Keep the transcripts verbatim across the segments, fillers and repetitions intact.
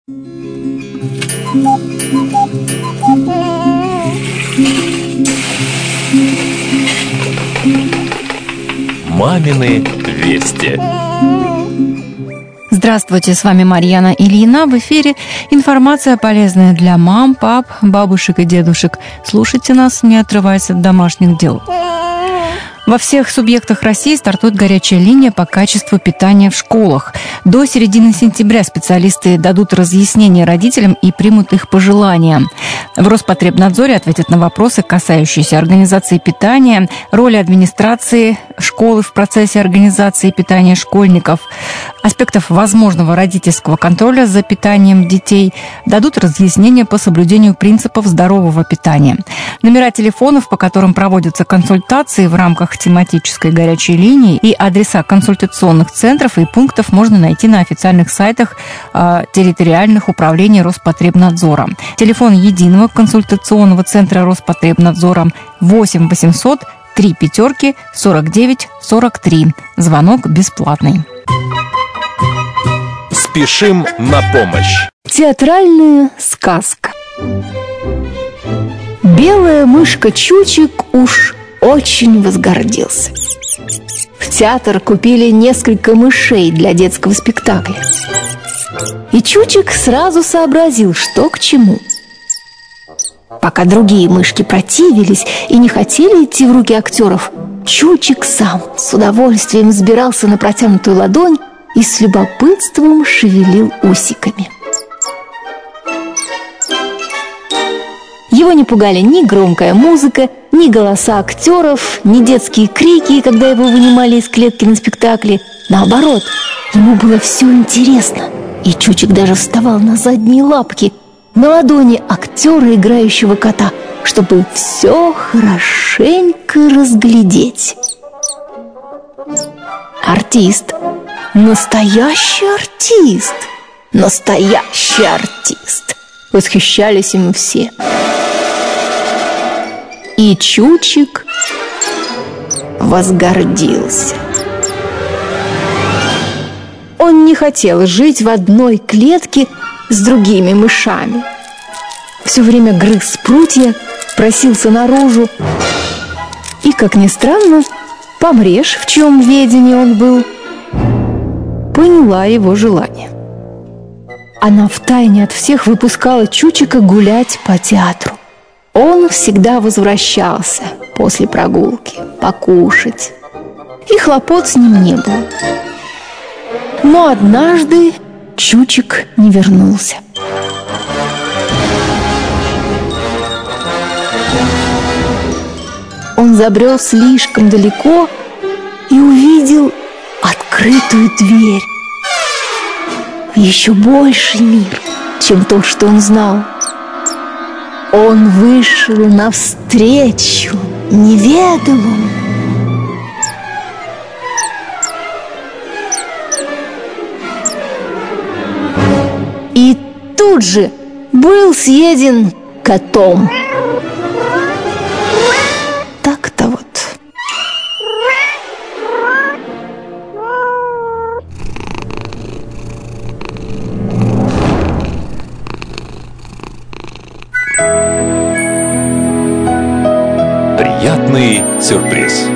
Мамины вести. Здравствуйте, с вами Марьяна Ильина. В эфире информация полезная для мам, пап, бабушек и дедушек. Слушайте нас, не отрываясь от домашних дел. Во всех субъектах России стартует горячая линия по качеству питания в школах. До середины сентября специалисты дадут разъяснения родителям и примут их пожелания. В Роспотребнадзоре ответят на вопросы, касающиеся организации питания, роли администрации школы в процессе организации питания школьников, аспектов возможного родительского контроля за питанием детей, дадут разъяснения по соблюдению принципов здорового питания. Номера телефонов, по которым проводятся консультации в рамках тематической горячей линии, и адреса консультационных центров и пунктов можно найти на официальных сайтах э, территориальных управлений Роспотребнадзора. Телефон единого консультационного центра Роспотребнадзора восемь восемьсот три пятерки сорок девять сорок три. Звонок бесплатный. Спешим на помощь. Театральная сказка. Белая мышка Чучик уж очень возгордился. В театр купили несколько мышей для детского спектакля. И Чучик сразу сообразил, что к чему. Пока другие мышки противились и не хотели идти в руки актеров, Чучик сам с удовольствием взбирался на протянутую ладонь и с любопытством шевелил усиками. Его не пугали ни громкая музыка, ни голоса актеров, ни детские крики, когда его вынимали из клетки на спектакле. Наоборот, ему было все интересно, и Чучик даже вставал на задние лапки, на ладони актера, играющего кота, чтобы все хорошенько разглядеть. Артист, настоящий артист, настоящий артист. Восхищались им все. И Чучик возгордился. Он не хотел жить в одной клетке с другими мышами. Все время грыз прутья, просился наружу. И, как ни странно, Помрешь, в чем ведении он был, поняла его желание. Она втайне от всех выпускала Чучика гулять по театру. Он всегда возвращался после прогулки покушать, и хлопот с ним не было. Но однажды Чучик не вернулся. Он забрел слишком далеко и увидел открытую дверь в еще больший мир, чем тот, что он знал. Он вышел навстречу неведомому. И тут же был съеден котом. Так-то вот. Приятный сюрприз.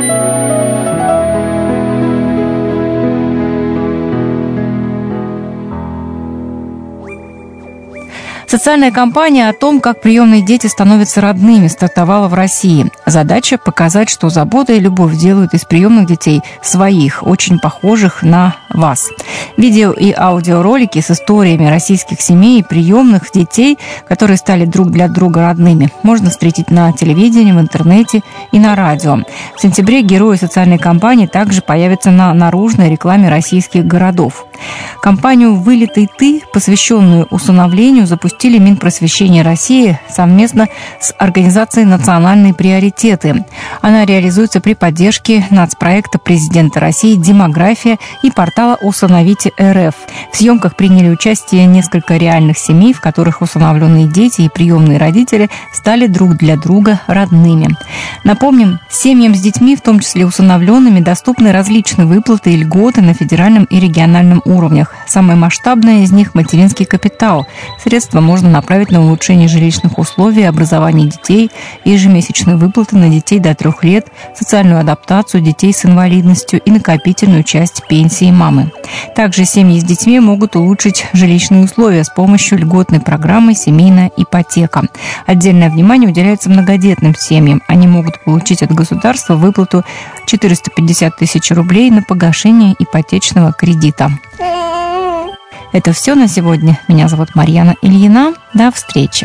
Социальная кампания о том, как приемные дети становятся родными, стартовала в России. Задача – показать, что забота и любовь делают из приемных детей своих, очень похожих на вас. Видео и аудиоролики с историями российских семей и приемных детей, которые стали друг для друга родными, можно встретить на телевидении, в интернете и на радио. В сентябре герои социальной кампании также появятся на наружной рекламе российских городов. Кампанию «Вылитый ты», посвященную усыновлению, запустили Минпросвещение России совместно с организацией «Национальные приоритеты». Она реализуется при поддержке нацпроекта президента России «Демография» и портала портала «Усыновите эр эф». В съемках приняли участие несколько реальных семей, в которых усыновленные дети и приемные родители стали друг для друга родными. Напомним, семьям с детьми, в том числе усыновленными, доступны различные выплаты и льготы на федеральном и региональном уровнях. Самое масштабное из них – материнский капитал. Средства можно направить на улучшение жилищных условий, образование детей, ежемесячные выплаты на детей до трех лет, социальную адаптацию детей с инвалидностью и накопительную часть пенсии мамы. Также семьи с детьми могут улучшить жилищные условия с помощью льготной программы «Семейная ипотека». Отдельное внимание уделяется многодетным семьям. Они могут получить от государства выплату четыреста пятьдесят тысяч рублей на погашение ипотечного кредита. Это все на сегодня. Меня зовут Марьяна Ильина. До встречи.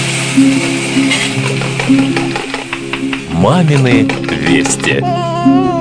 «Мамины вести».